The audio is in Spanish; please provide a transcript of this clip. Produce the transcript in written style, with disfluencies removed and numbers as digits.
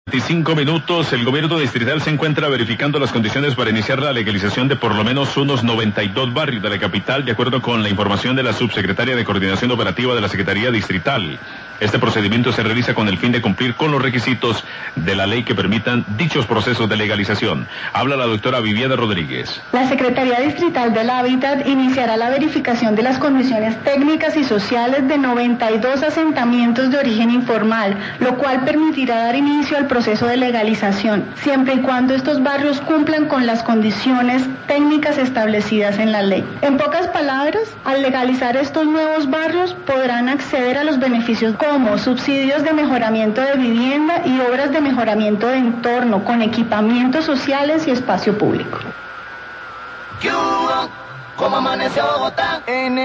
25 minutos, el gobierno distrital se encuentra verificando las condiciones para iniciar la legalización de por lo menos unos 92 barrios de la capital, de acuerdo con la información de la subsecretaria de Coordinación Operativa de la Secretaría Distrital. Este procedimiento se realiza con el fin de cumplir con los requisitos de la ley que permitan dichos procesos de legalización. Habla la doctora Viviana Rodríguez. La Secretaría Distrital del Hábitat iniciará la verificación de las condiciones técnicas y sociales de 92 asentamientos de origen informal, lo cual permitirá dar inicio al proceso de legalización, siempre y cuando estos barrios cumplan con las condiciones técnicas establecidas en la ley. En pocas palabras, al legalizar estos nuevos barrios podrán acceder a los beneficios como subsidios de mejoramiento de vivienda y obras de mejoramiento de entorno con equipamientos sociales y espacio público. ¿Cómo amaneció Bogotá?